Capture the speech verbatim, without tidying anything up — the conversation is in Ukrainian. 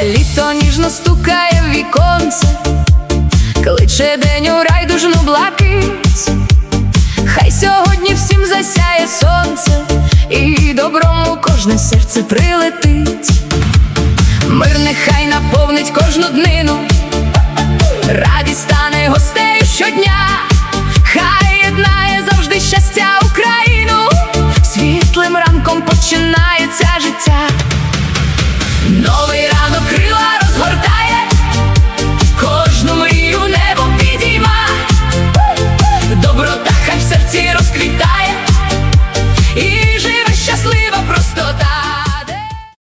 Літо ніжно стукає в віконце, кличе день у райдужну блакить. Хай сьогодні всім засяє сонце, і добром у кожне серце прилетить. Мир нехай наповнить кожну днину, радість стане гостею щодня.